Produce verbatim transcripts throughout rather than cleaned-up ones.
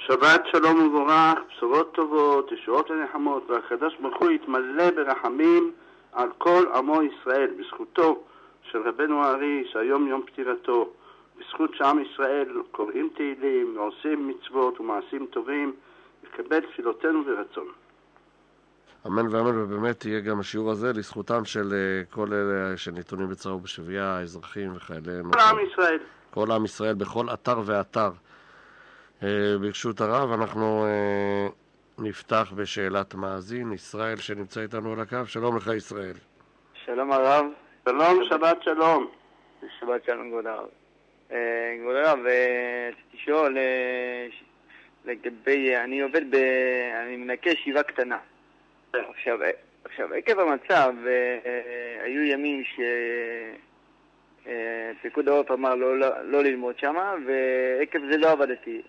שבת שלום וברך, בשורות טובות, ישועות ונחמות, והקדוש ברוך הוא יתמלא ברחמים על כל עמו ישראל, בזכותו של רבנו הארי, שהיום יום פטירתו, בזכות שעם ישראל קוראים תהילים ועושים מצוות ומעשים טובים, יקבל תפילותינו ורצון. אמן ואמן, ובאמת תהיה גם השיעור הזה לזכותם של כל אלה שנתונים בצרה ובשביה, האזרחים וחיילינו. כל עם ישראל. כל עם ישראל בכל אתר ואתר. ברשות הרב, אנחנו נפתח בשאלת מאזין, ישראל שנמצא איתנו על הקו. שלום לך ישראל. שלום הרב. שלום, שבת שלום. שבת שלום כבוד הרב. כבוד הרב, רציתי לשאול לגבי, אני עובד ב... אני מנקה ישיבה קטנה. עכשיו, עכשיו, עקב המצב, היו ימים שפיקוד העורף אמר לא, לא, לא ללמוד שמה, ועקב זה לא עבדתי.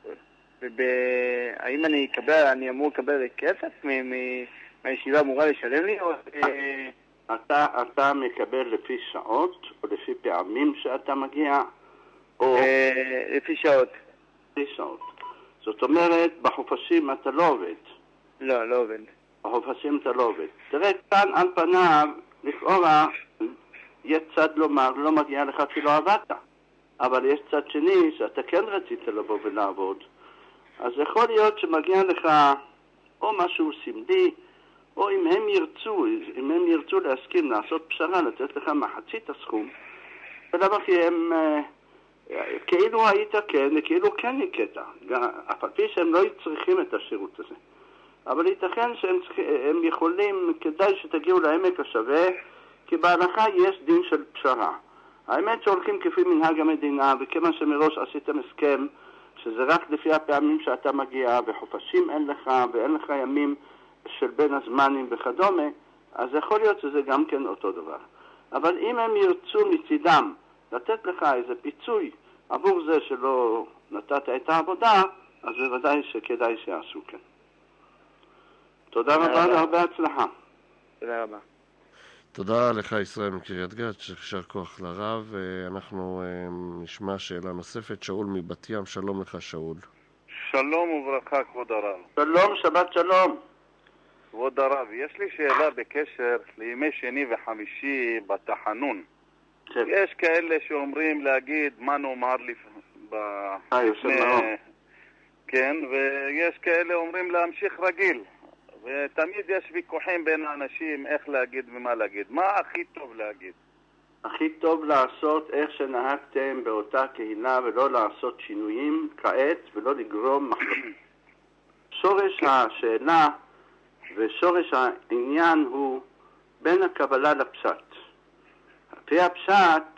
האם אני אקבל, אני אמור לקבל כסף מהישיבה אמורה לשלם לי? או... אתה, אתה מקבל לפי שעות או לפי פעמים שאתה מגיע? או... לפי שעות. לפי שעות. זאת אומרת, בחופשים אתה לא עובד. לא, לא עובד. בחופשים אתה לא עובד. תראה, כאן על פניו, לכאורה, יש צד לומר, לא מגיע לך כי לא עבדת. אבל יש צד שני שאתה כן רצית לבוא ולעבוד. אז יכול להיות שמגיע לך או משהו סמלי, או אם הם ירצו, אם הם ירצו להסכים לעשות פשרה, לתת לך מחצית הסכום, ולמה כי הם, כאילו היית כן, וכאילו כן נקטע, אף על פי שהם לא צריכים את השירות הזה. אבל ייתכן שהם הם יכולים, כדאי שתגיעו לעמק השווה, כי בהלכה יש דין של פשרה. האמת שהולכים כפי מנהג המדינה, וכיוון שמראש עשיתם הסכם, שזה רק לפי הפעמים שאתה מגיע, וחופשים אין לך, ואין לך ימים של בין הזמנים וכדומה, אז יכול להיות שזה גם כן אותו דבר. אבל אם הם ירצו מצידם לתת לך איזה פיצוי עבור זה שלא נתת את העבודה, אז בוודאי שכדאי שיעשו כן. תודה רבה והרבה הצלחה. תודה רבה. תודה לך ישראל מקריית גת, ששר כוח לרב. אנחנו נשמע שאלה נוספת. שאול מבת ים, שלום לך שאול. שלום וברכה כבוד הרב. שלום, שבת שלום. כבוד הרב, יש לי שאלה בקשר לימי שני וחמישי בתחנון. כן. יש כאלה שאומרים להגיד מה נאמר לפני... כן, ויש כאלה אומרים להמשיך רגיל. ותמיד יש ויכוחים בין האנשים איך להגיד ומה להגיד. מה הכי טוב להגיד? הכי טוב לעשות איך שנהגתם באותה קהילה ולא לעשות שינויים כעת ולא לגרום מחלוקות. שורש השאלה ושורש העניין הוא בין הקבלה לפשט. לפי הפשט,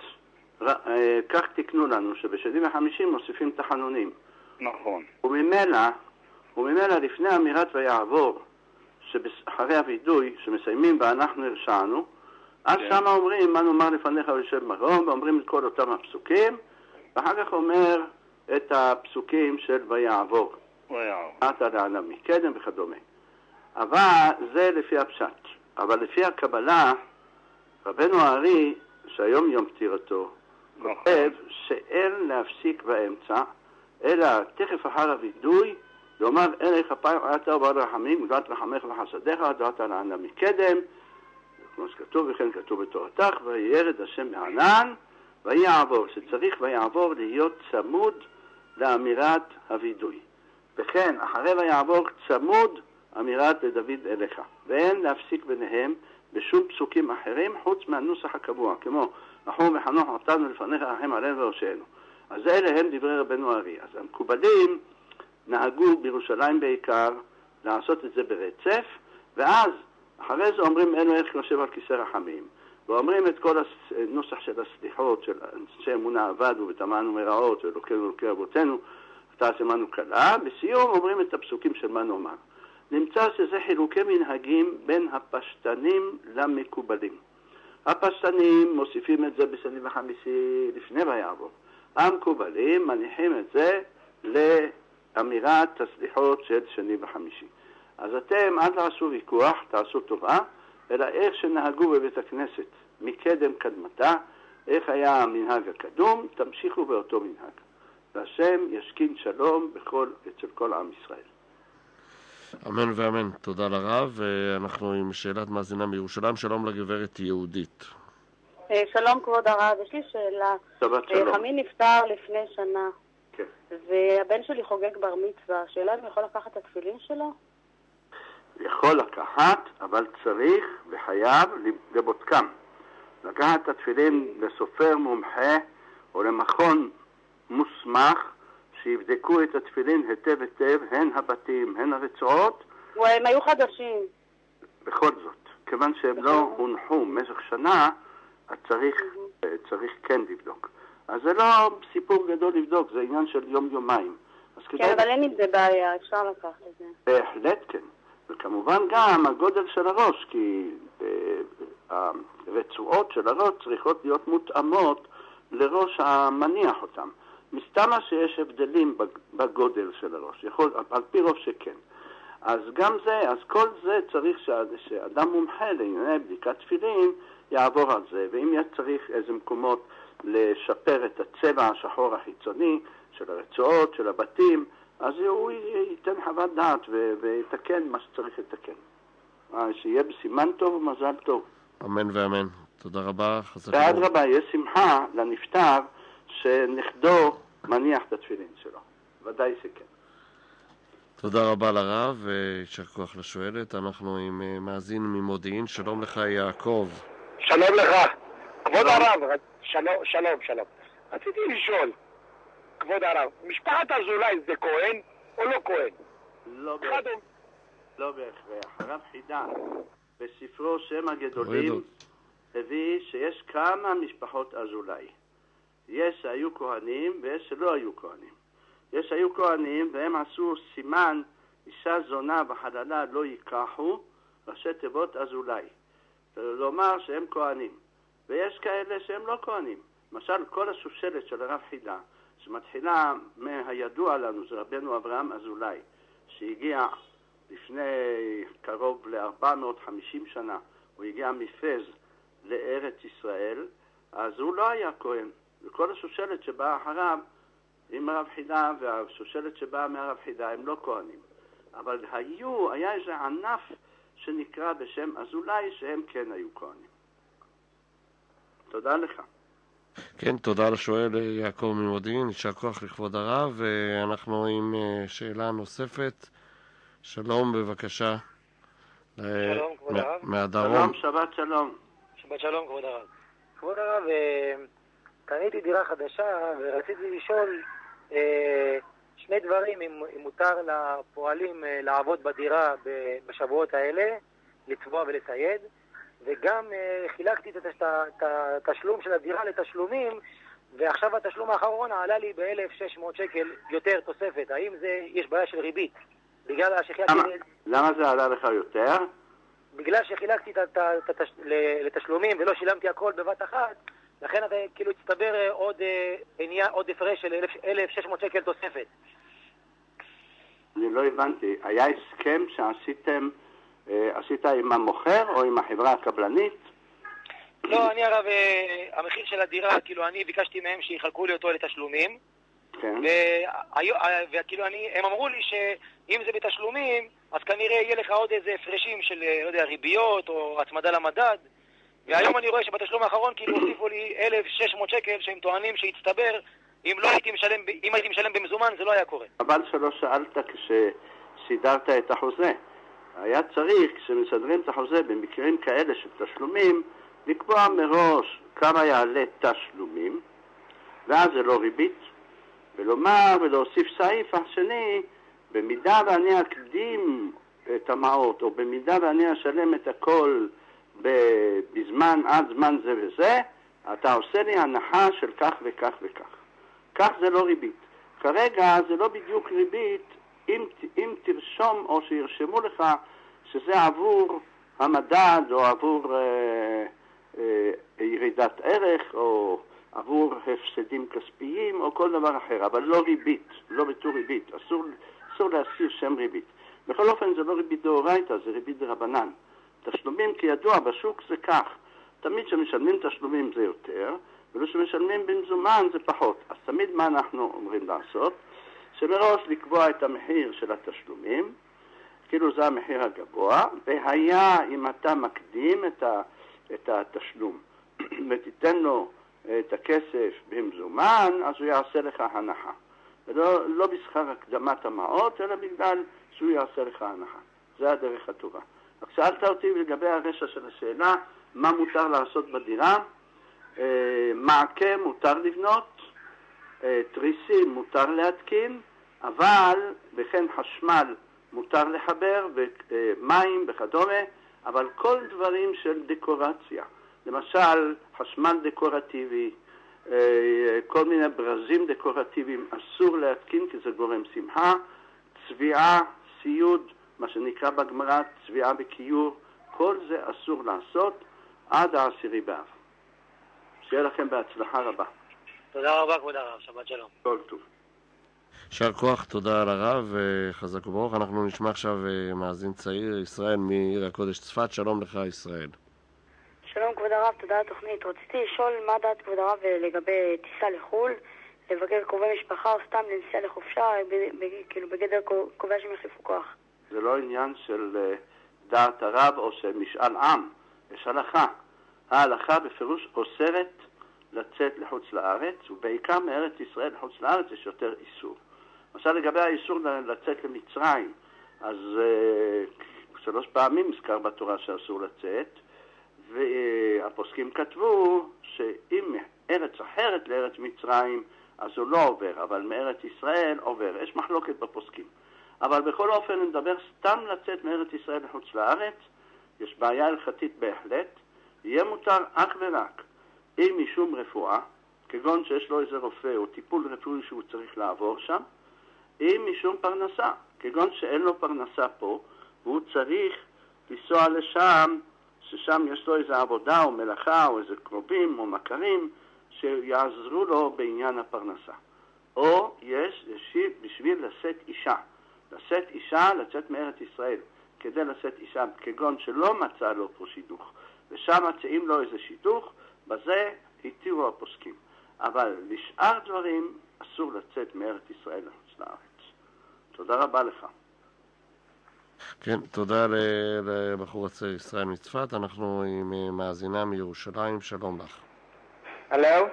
כך תקנו לנו שבשני וחמישי מוסיפים תחנונים. נכון. וממילא, וממילא לפני אמירת ויעבור, שאחרי הוידוי שמסיימים ואנחנו הרשענו, אז שם אומרים מה נאמר לפניך וישב מרום, ואומרים את כל אותם הפסוקים, ואחר כך אומר את הפסוקים של ויעבור. ויעבור. אתה לענה מקדם וכדומה. אבל זה לפי הפשט. אבל לפי הקבלה, רבנו הארי, שהיום יום פטירתו, כותב שאין להפסיק באמצע, אלא תכף אחר הוידוי, לומר אליך פעם אתה ובעל רחמים, גדלת רחמך וחסדיך, דעת לענה מקדם, כמו שכתוב וכן כתוב בתורתך, וירד השם מענן, ויעבור, שצריך ויעבור להיות צמוד לאמירת הוידוי. וכן, אחרי ויעבור צמוד אמירת לדוד אליך. ואין להפסיק ביניהם בשום פסוקים אחרים, חוץ מהנוסח הקבוע, כמו נחום וחנוך נתנו לפניך רחם עלינו והושענו. אז אלה הם דברי רבנו הארי. אז המקובלים נהגו בירושלים בעיקר לעשות את זה ברצף, ואז אחרי זה אומרים אלו איך יושב על כיסא רחמים, ואומרים את כל הנוסח של הסליחות של אנשי אמונה עבדו וטמאנו מרעות ואלוקינו אלוקי אבותינו ותעש עמנו קלה. בסיום אומרים את הפסוקים של מה נאמר. נמצא שזה חילוקי מנהגים בין הפשטנים למקובלים. הפשטנים מוסיפים את זה בשני וחמישי לפני ויעבור. המקובלים מניחים את זה לאמירת הסליחות של שני וחמישי. אז אתם עד לעשו ויכוח, תעשו טובה, אלא איך שנהגו בבית הכנסת מקדם קדמתה, איך היה המנהג הקדום, תמשיכו באותו מנהג. והשם ישכין שלום בכל, אצל כל עם ישראל. אמן ואמן. תודה לרב. אנחנו עם שאלת מאזינה מירושלים. שלום לגברת יהודית. שלום כבוד הרב, יש לי שאלה. חמי נפטר לפני שנה. כן. והבן שלי חוגג בר מצווה. השאלה אם הוא יכול לקחת את התפילין שלו? יכול לקחת, אבל צריך וחייב לבודקם. לקחת את התפילין לסופר מומחה או למכון מוסמך שיבדקו את התפילין היטב היטב, הן הבתים, הן הרצועות. והם היו חדשים. בכל זאת, כיוון שהם לא הונחו במשך שנה, אז צריך, צריך כן לבדוק. אז זה לא סיפור גדול לבדוק, זה עניין של יום-יומיים. כן, כדאי... אבל אין עם זה בעיה, אפשר לקחת את זה. בהחלט כן. וכמובן גם הגודל של הראש, כי אה, הרצועות של הראש צריכות להיות מותאמות לראש המניח אותם. מסתמה שיש הבדלים בגודל של הראש, יכול, על פי רוב שכן. אז גם זה, אז כל זה צריך שאדם מומחה לענייני בדיקת תפילין יעבור על זה, ואם יש צריך איזה מקומות לשפר את הצבע השחור החיצוני של הרצועות, של הבתים, אז הוא ייתן חוות דעת ויתקן מה שצריך לתקן. שיהיה בסימן טוב ומזל טוב. אמן ואמן. תודה רבה. ועד רבה, יש שמחה לנפטר שנכדו מניח את התפילין שלו. ודאי שכן. תודה רבה לרב ויישר כוח לשואלת. אנחנו עם מאזין ממודיעין. שלום לך יעקב. שלום לך. כבוד הרב, שלום, שלום, שלום. רציתי לשאול, כבוד הרב, משפחת אזולאי זה כהן או לא כהן? לא בהכרח. לא בהכרח. הרב חידה בספרו שם הגדולים הביא שיש כמה משפחות אזולאי. יש שהיו כהנים ויש שלא היו כהנים. יש שהיו כהנים והם עשו סימן אישה זונה בחללה לא ייקחו, ראשי תיבות אזולאי. לומר שהם כהנים. ויש כאלה שהם לא כהנים. למשל, כל השושלת של הרב חידה, שמתחילה מהידוע לנו, זה רבנו אברהם אזולאי, שהגיע לפני קרוב ל-ארבע מאות וחמישים שנה, הוא הגיע מפז לארץ ישראל, אז הוא לא היה כהן. וכל השושלת שבאה אחריו, עם הרב חידה, והשושלת שבאה מהרב חידה, הם לא כהנים. אבל היו, היה איזה ענף שנקרא בשם אזולאי, שהם כן היו כהנים. תודה לך. כן, תודה לשואל יעקב ממודיעין, יישר כוח לכבוד הרב, ואנחנו עם שאלה נוספת. שלום, בבקשה. שלום, כבוד הרב. מהדרום. שלום, שבת שלום. שבת שלום, כבוד הרב. כבוד הרב, קניתי דירה חדשה ורציתי לשאול שני דברים, אם מותר לפועלים לעבוד בדירה בשבועות האלה, לצבוע ולצייד, וגם חילקתי את התשלום של הדירה לתשלומים, ועכשיו התשלום האחרון עלה לי ב-אלף ושש מאות שקל יותר תוספת. האם זה, יש בעיה של ריבית? בגלל שחילקתי... למה, למה זה עלה לך יותר? בגלל שחילקתי לתשלומים ולא שילמתי הכל בבת אחת, לכן אתה כאילו הצטבר עוד, עוד הפרש של אלף ושש מאות שקל תוספת. אני לא הבנתי. היה הסכם שעשיתם... עשית עם המוכר או עם החברה הקבלנית? לא, אני הרב, המחיר של הדירה, כאילו אני ביקשתי מהם שיחלקו לי אותו לתשלומים, כן. וכאילו אני, הם אמרו לי שאם זה בתשלומים, אז כנראה יהיה לך עוד איזה הפרשים של, לא יודע, ריביות או הצמדה למדד, והיום אני רואה שבתשלום האחרון כאילו הוסיפו לי אלף ושש מאות שקל שהם טוענים שהצטבר, אם לא הייתי משלם, אם הייתי משלם במזומן זה לא היה קורה. אבל שלא שאלת כשסידרת את החוזה. היה צריך, כשמסדרים את החוזה במקרים כאלה של תשלומים, לקבוע מראש כמה יעלה תשלומים, ואז זה לא ריבית, ולומר ולהוסיף סעיף השני, במידה ואני אקדים את המעות, או במידה ואני אשלם את הכל בזמן, עד זמן זה וזה, אתה עושה לי הנחה של כך וכך וכך. כך זה לא ריבית. כרגע זה לא בדיוק ריבית, אם, אם תרשום או שירשמו לך שזה עבור המדד או עבור אה, אה, ירידת ערך או עבור הפסדים כספיים או כל דבר אחר, אבל לא ריבית, לא בתור ריבית, אסור, אסור להזכיר שם ריבית. בכל אופן זה לא ריבית דאורייתא, זה ריבית דרבנן. תשלומים כידוע בשוק זה כך, תמיד כשמשלמים תשלומים זה יותר, ולו שמשלמים במזומן זה פחות. אז תמיד מה אנחנו אומרים לעשות? שמראש לקבוע את המחיר של התשלומים, כאילו זה המחיר הגבוה, והיה אם אתה מקדים את, ה, את התשלום ותיתן לו את הכסף במזומן, אז הוא יעשה לך הנחה. ולא לא בשכר הקדמת המעות, אלא בגלל שהוא יעשה לך הנחה. זה הדרך הטובה. רק שאלת אותי לגבי הרשע של השאלה, מה מותר לעשות בדירה? אה, מעקה מותר לבנות, אה, תריסים מותר להתקין, אבל וכן חשמל מותר לחבר, ומים וכדומה, אבל כל דברים של דקורציה, למשל חשמל דקורטיבי, כל מיני ברזים דקורטיביים אסור להתקין כי זה גורם שמחה, צביעה, סיוד, מה שנקרא בגמרא צביעה בכיור, כל זה אסור לעשות עד העשירי באב. שיהיה לכם בהצלחה רבה. תודה רבה כבוד הרב, שבת שלום. כל טוב. יישר כוח, תודה על הרב, חזק וברוך. אנחנו נשמע עכשיו מאזין צעיר, ישראל מעיר הקודש צפת. שלום לך ישראל. שלום כבוד הרב, תודה על התוכנית. רציתי לשאול מה דעת כבוד הרב לגבי טיסה לחו"ל, לבקר קרובי משפחה או סתם לנסיעה לחופשה, כאילו בגדר קובע שהם יחליפו כוח. זה לא עניין של דעת הרב או של משאל עם, יש הלכה. ההלכה בפירוש אוסרת לצאת לחוץ לארץ, ובעיקר מארץ ישראל לחוץ לארץ יש יותר איסור. למשל לגבי האיסור לצאת למצרים, אז uh, שלוש פעמים מזכר בתורה שאסור לצאת, והפוסקים כתבו שאם ארץ אחרת לארץ מצרים, אז הוא לא עובר, אבל מארץ ישראל עובר. יש מחלוקת בפוסקים. אבל בכל אופן נדבר סתם לצאת מארץ ישראל לחוץ לארץ, יש בעיה הלכתית בהחלט, יהיה מותר אך ורק אם משום רפואה, כגון שיש לו איזה רופא או טיפול רפואי שהוא צריך לעבור שם, אם משום פרנסה, כגון שאין לו פרנסה פה, והוא צריך לנסוע לשם, ששם יש לו איזה עבודה או מלאכה או איזה קרובים או מכרים שיעזרו לו בעניין הפרנסה. או יש בשביל לשאת אישה, לשאת אישה, לצאת מארץ ישראל, כדי לשאת אישה, כגון שלא מצא לו פה שידוך, ושם מצאים לו איזה שידוך, בזה התירו הפוסקים. אבל לשאר דברים אסור לצאת מארץ ישראל לחוץ לארץ. תודה רבה לך. כן, תודה לבחור הצעיר ישראל מצפת. אנחנו עם מאזינה מירושלים. שלום לך. הלו?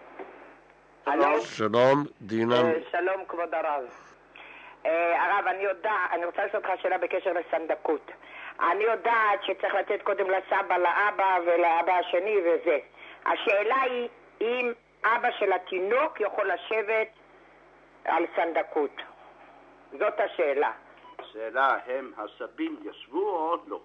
הלו? שלום, דינה. שלום כבוד הרב. הרב, אני יודע, אני רוצה לשאול אותך שאלה בקשר לסנדקות. אני יודעת שצריך לתת קודם לסבא, לאבא ולאבא השני וזה. השאלה היא אם אבא של התינוק יכול לשבת על סנדקות. זאת השאלה. השאלה, הם הסבים ישבו או עוד לא?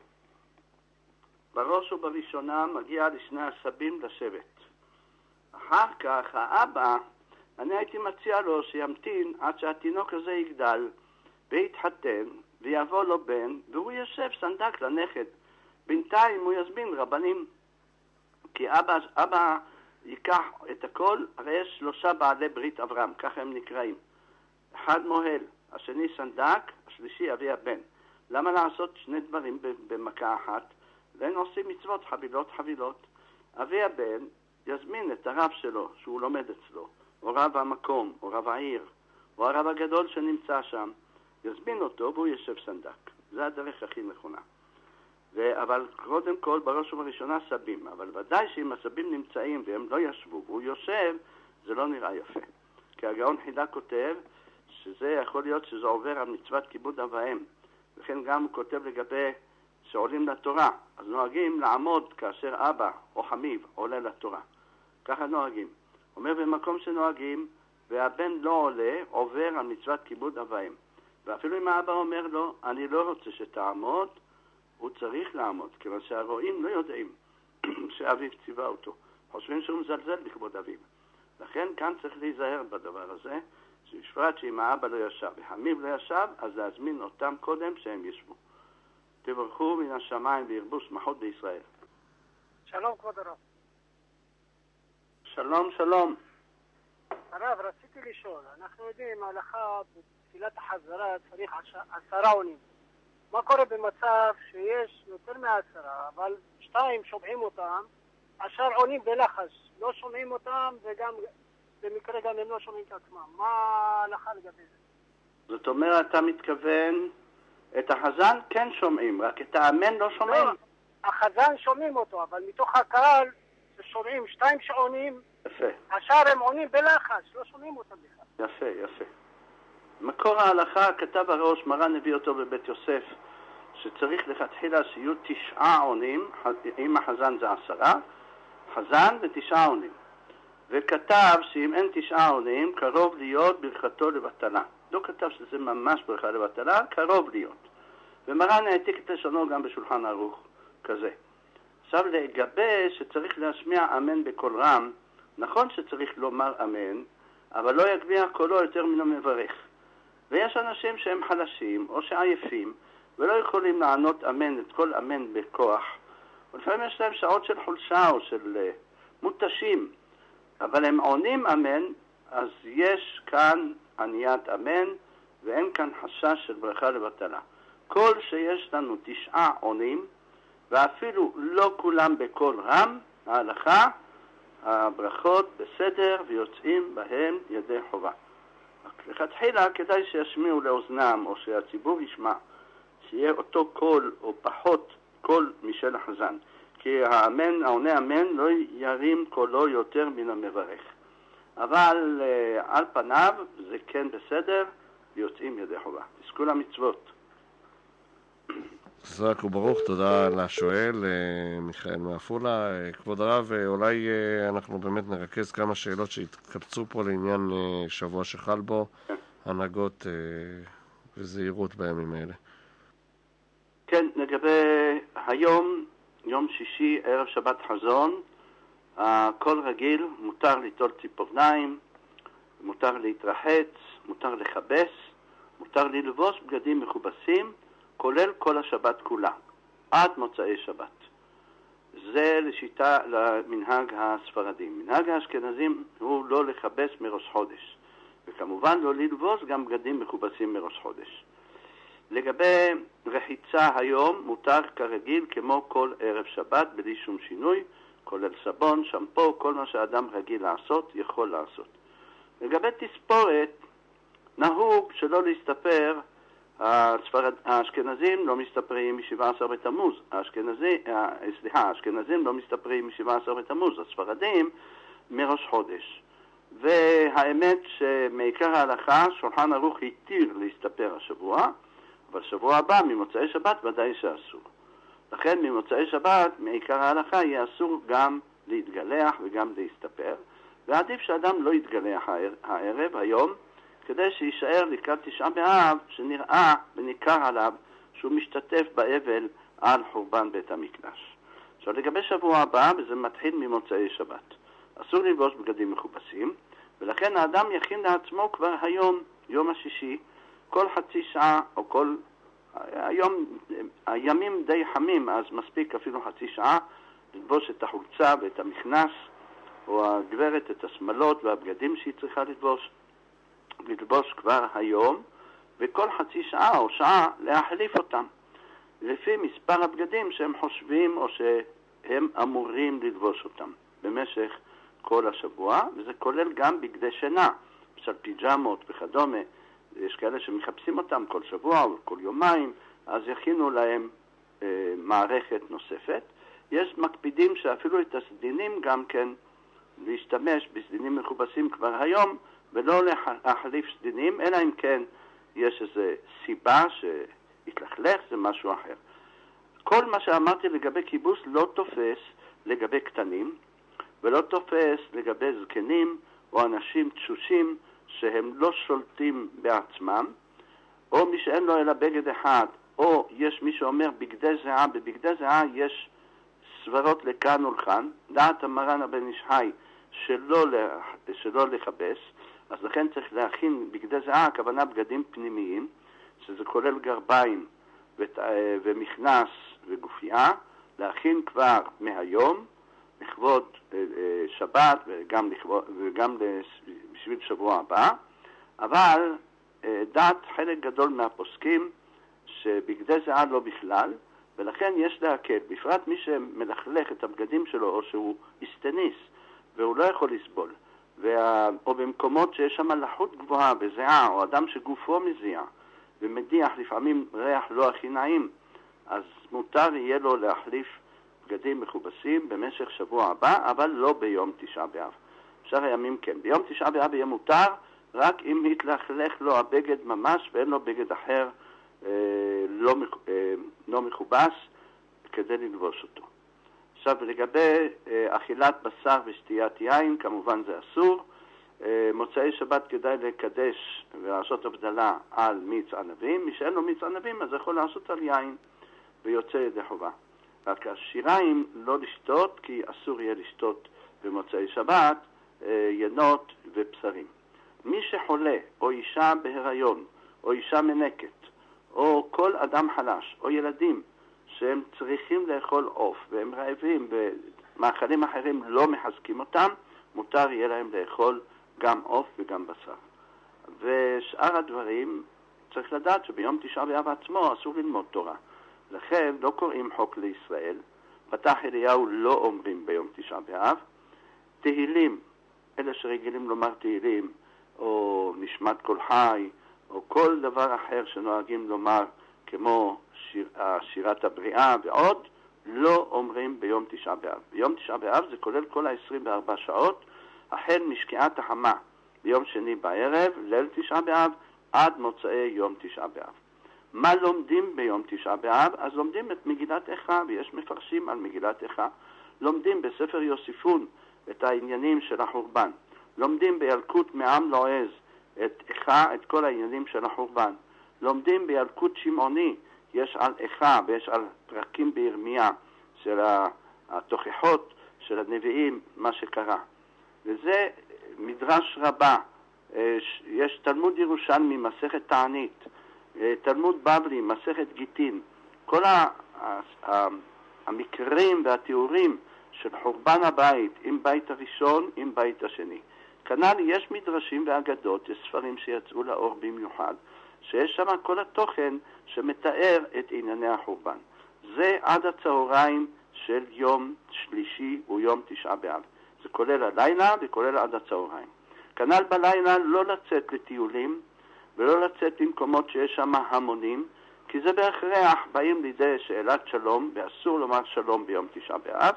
בראש ובראשונה מגיע לשני הסבים לשבת. אחר כך האבא, אני הייתי מציע לו שימתין עד שהתינוק הזה יגדל ויתחתן ויבוא לו בן והוא יושב סנדק לנכד. בינתיים הוא יזמין רבנים. כי אבא, אבא ייקח את הכל, הרי יש שלושה בעלי ברית אברהם, ככה הם נקראים. אחד מוהל, השני סנדק, השלישי אבי הבן. למה לעשות שני דברים במכה אחת? והם עושים מצוות חבילות חבילות. אבי הבן יזמין את הרב שלו, שהוא לומד אצלו, או רב המקום, או רב העיר, או הרב הגדול שנמצא שם, יזמין אותו והוא יושב סנדק. זה הדרך הכי נכונה. ו- אבל קודם כל, בראש ובראשונה סבים. אבל ודאי שאם הסבים נמצאים והם לא ישבו והוא יושב, זה לא נראה יפה. כי הגאון חידה כותב שזה יכול להיות שזה עובר על מצוות כיבוד אב ואם. וכן גם הוא כותב לגבי שעולים לתורה. אז נוהגים לעמוד כאשר אבא או חמיב עולה לתורה. ככה נוהגים. אומר במקום שנוהגים והבן לא עולה, עובר על מצוות כיבוד אב ואם. ואפילו אם האבא אומר לו, אני לא רוצה שתעמוד, הוא צריך לעמוד, כיוון שהרועים לא יודעים שאביו ציווה אותו. חושבים שהוא מזלזל בכבוד אביו. לכן כאן צריך להיזהר בדבר הזה, שבפרט שאם האבא לא ישב והחמיב לא ישב, אז להזמין אותם קודם שהם ישבו. תברכו מן השמיים וירבו שמחות בישראל. שלום כבוד הרב. שלום, שלום. הרב, רציתי לשאול, אנחנו יודעים, ההלכה בתפילת החזרה צריך עשרה עונים. מה קורה במצב שיש יותר מעשרה, אבל שתיים שומעים אותם השאר עונים בלחש, לא שומעים אותם וגם במקרה גם הם לא שומעים את עצמם. מה ההלכה לגבי זה? זאת אומרת, אתה מתכוון, את החזן כן שומעים, רק את האמן לא שומעים? לא, החזן שומעים אותו, אבל מתוך הקהל שומעים שתיים שעונים, יפה. השאר הם עונים בלחש, לא שומעים אותם בכלל. יפה, יפה. מקור ההלכה כתב הראש, מרן הביא אותו בבית יוסף, שצריך לכתחילה שיהיו תשעה עונים, אם החזן זה עשרה, חזן ותשעה עונים. וכתב שאם אין תשעה עונים, קרוב להיות ברכתו לבטלה. לא כתב שזה ממש ברכה לבטלה, קרוב להיות. ומרן העתיק את לשונו גם בשולחן ערוך כזה. עכשיו לגבי שצריך להשמיע אמן בקול רם, נכון שצריך לומר אמן, אבל לא יגביה קולו יותר מן המברך. ויש אנשים שהם חלשים או שעייפים, ולא יכולים לענות אמן, את כל אמן בכוח. ולפעמים יש להם שעות של חולשה או של uh, מותשים, אבל הם עונים אמן, אז יש כאן עניית אמן, ואין כאן חשש של ברכה לבטלה. כל שיש לנו תשעה עונים, ואפילו לא כולם בקול רם, ההלכה, הברכות בסדר ויוצאים בהם ידי חובה. לכתחילה כדאי שישמיעו לאוזנם או שהציבור ישמע, שיהיה אותו קול או פחות קול משל החזן. כי האמן, העונה אמן לא ירים קולו יותר מן המברך. אבל uh, על פניו זה כן בסדר ויוצאים ידי חובה. תזכו למצוות. חזק וברוך, תודה לשואל, מיכאל מעפולה. כבוד הרב, אולי אנחנו באמת נרכז כמה שאלות שהתקבצו פה לעניין שבוע שחל בו, הנהגות וזהירות בימים האלה. כן, לגבי היום, יום שישי, ערב שבת חזון, הכל רגיל, מותר ליטול ציפורניים, מותר להתרחץ, מותר לחבס, מותר ללבוש בגדים מכובסים, כולל כל השבת כולה, עד מוצאי שבת. זה לשיטה למנהג הספרדים. מנהג האשכנזים הוא לא לחבס מראש חודש, וכמובן לא ללבוש גם בגדים מכובסים מראש חודש. לגבי רחיצה היום, מותר כרגיל כמו כל ערב שבת, בלי שום שינוי, כולל סבון, שמפו, כל מה שאדם רגיל לעשות, יכול לעשות. לגבי תספורת, נהוג שלא להסתפר, הספרד, האשכנזים לא מסתפרים מ-שבעה עשר בתמוז, האשכנזים, סליחה, האשכנזים לא מסתפרים מ-שבעה עשר בתמוז, הספרדים מראש חודש. והאמת שמעיקר ההלכה, שולחן ערוך התיר להסתפר השבוע, אבל שבוע הבא, ממוצאי שבת, ודאי שאסור. לכן ממוצאי שבת, מעיקר ההלכה, יהיה אסור גם להתגלח וגם להסתפר, ועדיף שאדם לא יתגלח הערב, היום, כדי שישאר לקראת תשעה באב, שנראה וניכר עליו שהוא משתתף באבל על חורבן בית המקדש. עכשיו לגבי שבוע הבא, וזה מתחיל ממוצאי שבת, אסור ללבוש בגדים מכובסים, ולכן האדם יכין לעצמו כבר היום, יום השישי, כל חצי שעה, או כל... היום, הימים די חמים, אז מספיק אפילו חצי שעה, ללבוש את החולצה ואת המכנס, או הגברת את השמלות והבגדים שהיא צריכה ללבוש, ללבוש כבר היום, וכל חצי שעה או שעה להחליף אותם, לפי מספר הבגדים שהם חושבים או שהם אמורים ללבוש אותם במשך כל השבוע, וזה כולל גם בגדי שינה, למשל פיג'מות וכדומה. יש כאלה שמחפשים אותם כל שבוע או כל יומיים, אז יכינו להם אה, מערכת נוספת. יש מקפידים שאפילו את הסדינים גם כן להשתמש בסדינים מכובסים כבר היום, ולא להחליף סדינים, אלא אם כן יש איזו סיבה שהתלכלך, זה משהו אחר. כל מה שאמרתי לגבי כיבוס לא תופס לגבי קטנים, ולא תופס לגבי זקנים או אנשים תשושים שהם לא שולטים בעצמם, או מי שאין לו אלא בגד אחד, או יש מי שאומר בגדי זהה, בבגדי זהה יש סברות לכאן ולכאן, דעת המרן הבן איש חי שלא, שלא לחבס, אז לכן צריך להכין בגדי זהה, הכוונה בגדים פנימיים, שזה כולל גרביים ומכנס וגופייה, להכין כבר מהיום, לכבוד שבת וגם, לכבוד, וגם בשביל שבוע הבא, אבל דעת חלק גדול מהפוסקים שבגדי זהה לא בכלל, ולכן יש להקל, בפרט מי שמלכלך את הבגדים שלו או שהוא הסטניס והוא לא יכול לסבול, וה... או במקומות שיש שם לחות גבוהה וזיעה, או אדם שגופו מזיע ומדיח לפעמים ריח לא הכי נעים, אז מותר יהיה לו להחליף בגדים מכובסים במשך שבוע הבא, אבל לא ביום תשעה באב. שאר הימים כן. ביום תשעה באב יהיה מותר רק אם יתלכלך לו הבגד ממש ואין לו בגד אחר אה, לא, אה, לא מכובס כדי ללבוש אותו. עכשיו לגבי אה, אכילת בשר ושתיית יין, כמובן זה אסור. אה, מוצאי שבת כדאי לקדש ולעשות הבדלה על מיץ ענבים. מי שאין לו מיץ ענבים אז יכול לעשות על יין ויוצא ידי חובה. רק השיריים לא לשתות, כי אסור יהיה לשתות במוצאי שבת אה, ינות ובשרים. מי שחולה או אישה בהיריון או אישה מנקת או כל אדם חלש או ילדים שהם צריכים לאכול עוף והם רעבים ומאכלים אחרים לא מחזקים אותם, מותר יהיה להם לאכול גם עוף וגם בשר. ושאר הדברים צריך לדעת שביום תשעה באב עצמו אסור ללמוד תורה. לכן לא קוראים חוק לישראל, פתח אליהו לא אומרים ביום תשעה באב, תהילים, אלה שרגילים לומר תהילים, או נשמת כל חי, או כל דבר אחר שנוהגים לומר כמו שיר, שירת הבריאה ועוד, לא אומרים ביום תשעה באב. ביום תשעה באב זה כולל כל ה-עשרים וארבע שעות, החל משקיעת החמה ביום שני בערב, ליל תשעה באב, עד מוצאי יום תשעה באב. מה לומדים ביום תשעה באב? אז לומדים את מגילת איכה, ויש מפרשים על מגילת איכה. לומדים בספר יוסיפון את העניינים של החורבן. לומדים בילקוט מעם לועז את איכה, את כל העניינים של החורבן. לומדים בילקוט שמעוני, יש על איכה ויש על פרקים בירמיה של התוכחות של הנביאים, מה שקרה. וזה מדרש רבה. יש תלמוד ירושלמי, מסכת תענית, תלמוד בבלי, מסכת גיטין, כל המקרים והתיאורים של חורבן הבית, עם בית הראשון, עם בית השני. כנ"ל יש מדרשים ואגדות, יש ספרים שיצאו לאור במיוחד, שיש שם כל התוכן שמתאר את ענייני החורבן. זה עד הצהריים של יום שלישי ויום תשעה באב. זה כולל הלילה וכולל עד הצהריים. כנ"ל בלילה לא לצאת לטיולים, ולא לצאת למקומות שיש שם המונים, כי זה בהכרח באים לידי שאלת שלום, ואסור לומר שלום ביום תשעה באב,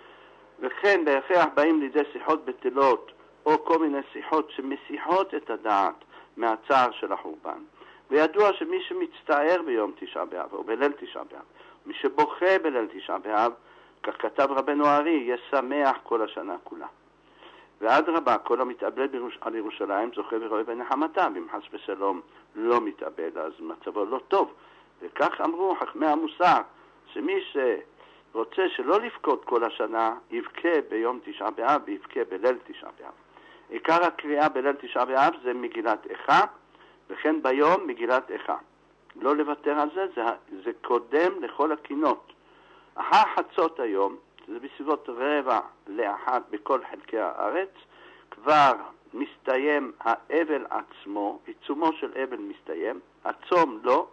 וכן בהכרח באים לידי שיחות בטלות, או כל מיני שיחות שמסיחות את הדעת מהצער של החורבן. וידוע שמי שמצטער ביום תשעה באב, או בליל תשעה באב, מי שבוכה בליל תשעה באב, כך כתב רבנו הארי, ישמח כל השנה כולה. ועד רבה, כל המתאבד על ירושלים זוכה ורואה בנחמתה, אם חס ושלום לא מתאבד, אז מצבו לא טוב. וכך אמרו חכמי המוסר, שמי שרוצה שלא לבכות כל השנה, יבכה ביום תשעה באב ויבכה בליל תשעה באב. עיקר הקריאה בליל תשעה באב זה מגילת איכה, וכן ביום מגילת איכה. לא לוותר על זה, זה, זה קודם לכל הקינות. אחר חצות היום, זה בסביבות רבע לאחת בכל חלקי הארץ, כבר מסתיים האבל עצמו, עיצומו של אבל מסתיים, הצום לא,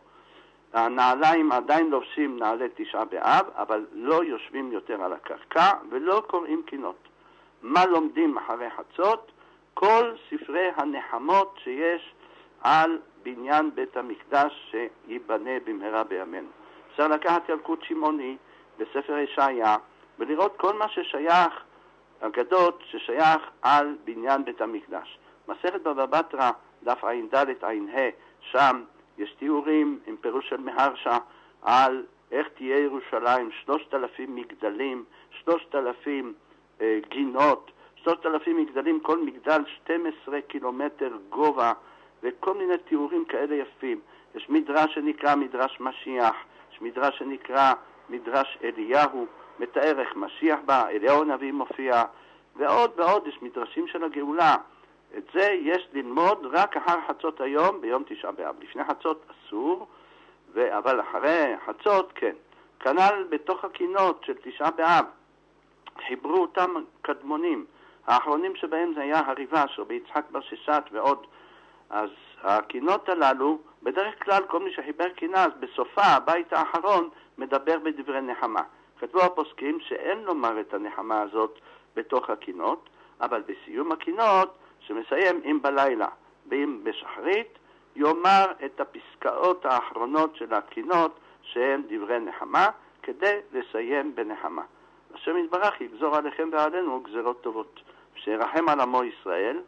הנעליים עדיין לובשים נעלי תשעה באב, אבל לא יושבים יותר על הקרקע ולא קוראים קינות. מה לומדים אחרי חצות? כל ספרי הנחמות שיש על בניין בית המקדש שיבנה במהרה בימינו. אפשר לקחת ילקוט שמעוני בספר ישעיה, ולראות כל מה ששייך, אגדות ששייך על בניין בית המקדש. מסכת בבא בתרא, דף עין ד' עין ה', שם יש תיאורים עם פירוש של מהרש"א על איך תהיה ירושלים, שלושת אלפים מגדלים, שלושת אלפים אה, גינות, שלושת אלפים מגדלים, כל מגדל שנים עשר קילומטר גובה, וכל מיני תיאורים כאלה יפים. יש מדרש שנקרא מדרש משיח, יש מדרש שנקרא מדרש אליהו, מתאר איך משיח בא, אליהו הנביא מופיע, ועוד ועוד יש מדרשים של הגאולה. את זה יש ללמוד רק אחר חצות היום ביום תשעה באב. לפני חצות אסור, ו... אבל אחרי חצות כן. כנ"ל בתוך הקינות של תשעה באב, חיברו אותם קדמונים. האחרונים שבהם זה היה הריבה של ביצחק בר ששת ועוד. אז הקינות הללו בדרך כלל כל מי שחיבר קינה, אז בסופה הבית האחרון מדבר בדברי נחמה. כתבו הפוסקים שאין לומר את הנחמה הזאת בתוך הקינות, אבל בסיום הקינות שמסיים אם בלילה ואם בשחרית יאמר את הפסקאות האחרונות של הקינות שהן דברי נחמה כדי לסיים בנחמה. השם יתברך יגזור עליכם ועלינו גזרות טובות, שירחם על עמו ישראל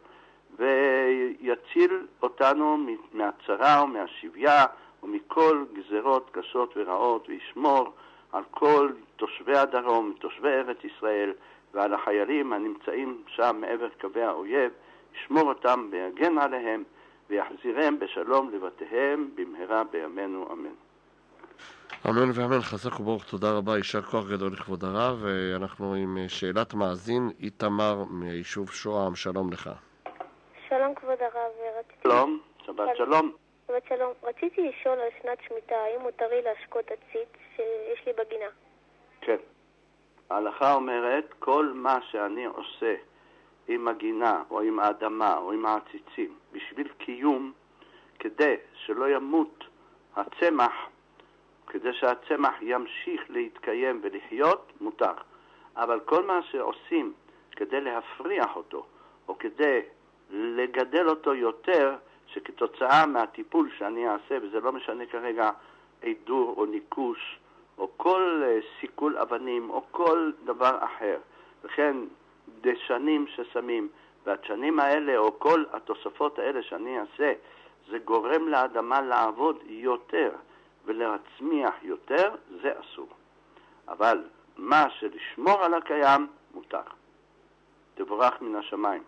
ויציל אותנו מהצרה ומהשביה ומכל גזרות קשות ורעות, וישמור על כל תושבי הדרום, תושבי ארץ ישראל, ועל החיילים הנמצאים שם מעבר קווי האויב, ישמור אותם ויגן עליהם ויחזירם בשלום לבתיהם במהרה בימינו אמן. אמן ואמן. חזק וברוך, תודה רבה, יישר כוח גדול לכבוד הרב. ואנחנו עם שאלת מאזין, איתמר מהיישוב שוהם, שלום לך. שלום כבוד הרב. שלום, שבת שלום. שבת שלום. רציתי לשאול על שנת שמיטה, האם מותר לי להשקות עציץ שיש לי בגינה? כן. ההלכה אומרת, כל מה שאני עושה עם הגינה או עם האדמה או עם העציצים בשביל קיום, כדי שלא ימות הצמח, כדי שהצמח ימשיך להתקיים ולחיות, מותר. אבל כל מה שעושים כדי להפריח אותו או כדי לגדל אותו יותר, שכתוצאה מהטיפול שאני אעשה, וזה לא משנה כרגע עידור או ניקוש או כל סיכול אבנים או כל דבר אחר, לכן דשנים ששמים והדשנים האלה או כל התוספות האלה שאני אעשה, זה גורם לאדמה לעבוד יותר ולהצמיח יותר, זה אסור. אבל מה שלשמור על הקיים מותר. תבורך מן השמיים.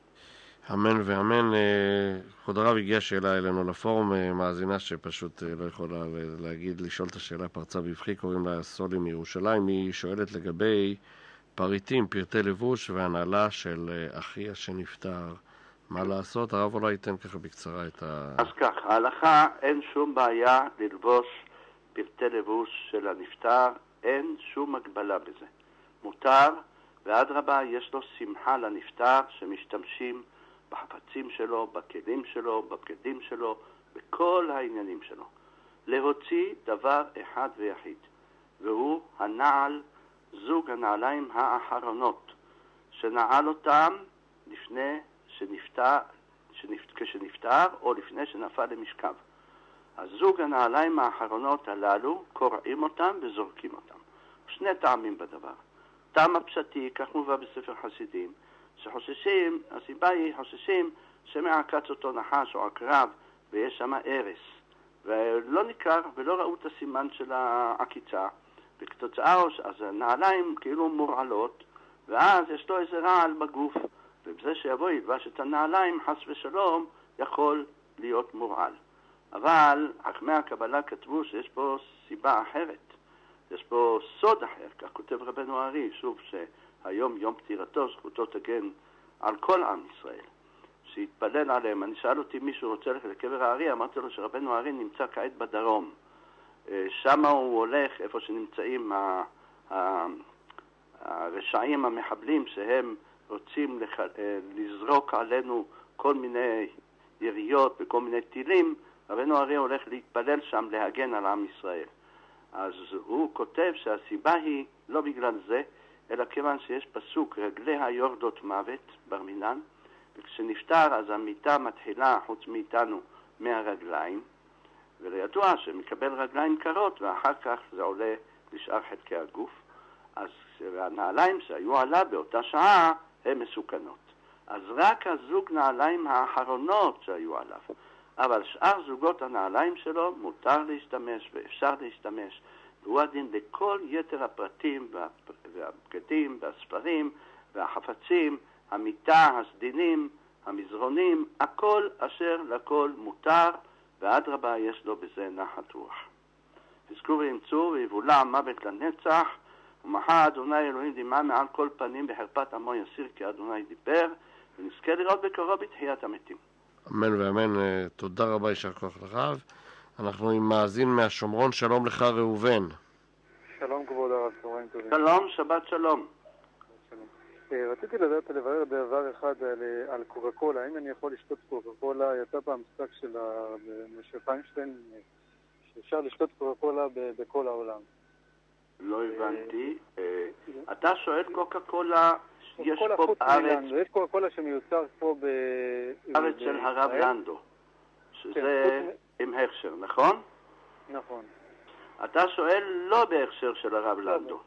אמן ואמן. כבוד הרב, הגיעה שאלה אלינו לפורום, מאזינה שפשוט לא יכולה להגיד, לשאול את השאלה, פרצה בבכי, קוראים לה סולי מירושלים. היא שואלת לגבי פריטים, פרטי לבוש והנהלה של אחיה שנפטר. מה לעשות? הרב אולי ייתן ככה בקצרה את ה... אז כך, ההלכה אין שום בעיה ללבוש פרטי לבוש של הנפטר, אין שום הגבלה בזה. מותר, ועד רבה יש לו שמחה לנפטר שמשתמשים בחפצים שלו, בכלים שלו, בבגדים שלו, בכל העניינים שלו. להוציא דבר אחד ויחיד, והוא הנעל, זוג הנעליים האחרונות, שנעל אותם לפני שנפטר, שנפט, כשנפטר או לפני שנפל למשכב. הזוג הנעליים האחרונות הללו קורעים אותם וזורקים אותם. שני טעמים בדבר. טעם הפשטי, כך מובא בספר חסידים, שחוששים, הסיבה היא חוששים שמעקץ אותו נחש או עקרב ויש שם ארס, ולא ניכר ולא ראו את הסימן של העקיצה, וכתוצאה אז הנעליים כאילו מורעלות, ואז יש לו איזה רעל בגוף, ובזה שיבוא ילבש את הנעליים חס ושלום יכול להיות מורעל. אבל חכמי הקבלה כתבו שיש פה סיבה אחרת, יש פה סוד אחר, כך כותב רבנו הארי, שוב שהיום יום פטירתו, זכותו תגן על כל עם ישראל, שיתפלל עליהם. אני שאל אותי מישהו רוצה ללכת לקבר הארי, אמרתי לו שרבנו הארי נמצא כעת בדרום, שם הוא הולך איפה שנמצאים ה... ה... הרשעים המחבלים שהם רוצים לח... לזרוק עלינו כל מיני יריות וכל מיני טילים. רבנו הארי הולך להתפלל שם להגן על עם ישראל. אז הוא כותב שהסיבה היא לא בגלל זה, אלא כיוון שיש פסוק רגליה יורדות מוות ברמינן, וכשנפטר אז המיטה מתחילה חוץ מאיתנו מהרגליים, ולידוע שמקבל רגליים קרות ואחר כך זה עולה לשאר חלקי הגוף. אז הנעליים שהיו עליו באותה שעה הן מסוכנות. אז רק הזוג נעליים האחרונות שהיו עליו, אבל שאר זוגות הנעליים שלו מותר להשתמש ואפשר להשתמש, והוא הדין לכל יתר הפרטים והבגדים והספרים והחפצים, המיטה, הסדינים, המזרונים, הכל אשר לכל מותר, ועד רבה יש לו בזה נחת רוח. תזכו וימצאו ויבולע מוות לנצח, ומחה אדוני אלוהים דמעה מעל כל פנים בחרפת עמו יסיר כי אדוני דיבר, ונזכה לראות בקרוב בתחיית המתים. אמן ואמן. תודה רבה, יישר כוח לרב. אנחנו עם מאזין מהשומרון, שלום לך ראובן. שלום כבוד הרב, צהריים טובים. שלום, שבת שלום. רציתי לדעת לברר דבר אחד על, על קוקה קולה. האם אני יכול לשתות קוקה קולה? יצא פעם משחק של משה פיינשטיין שאפשר לשתות קוקה קולה בכל העולם. לא הבנתי. אתה שואל קוקה קולה, יש פה בארץ... יש קוקה קולה שמיוצר פה בארץ של הרב לנדו, שזה עם הכשר, נכון? נכון. אתה שואל לא בהכשר של הרב לנדו.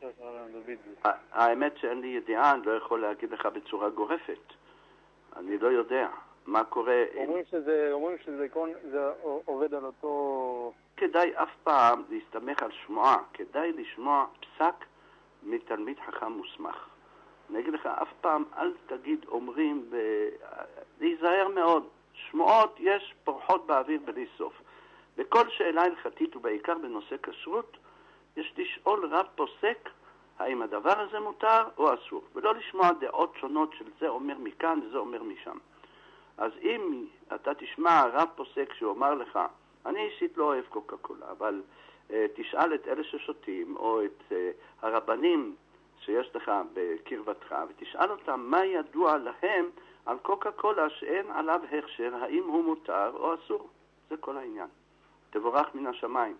האמת שאין לי ידיעה, אני לא יכול להגיד לך בצורה גורפת. אני לא יודע מה קורה. אומרים שזה, אומרים שזה עובד על אותו... כדאי אף פעם להסתמך על שמועה, כדאי לשמוע פסק מתלמיד חכם מוסמך. אני אגיד לך, אף פעם אל תגיד אומרים, ב... להיזהר מאוד. שמועות יש פורחות באוויר בלי סוף. בכל שאלה הלכתית ובעיקר בנושא כשרות, יש לשאול רב פוסק האם הדבר הזה מותר או אסור, ולא לשמוע דעות שונות של זה אומר מכאן וזה אומר משם. אז אם אתה תשמע רב פוסק שאומר לך, אני אישית לא אוהב קוקה קולה, אבל uh, תשאל את אלה ששותים או את uh, הרבנים שיש לך בקרבתך, ותשאל אותם מה ידוע להם על קוקה קולה שאין עליו הכשר, האם הוא מותר או אסור. זה כל העניין. תבורך מן השמיים.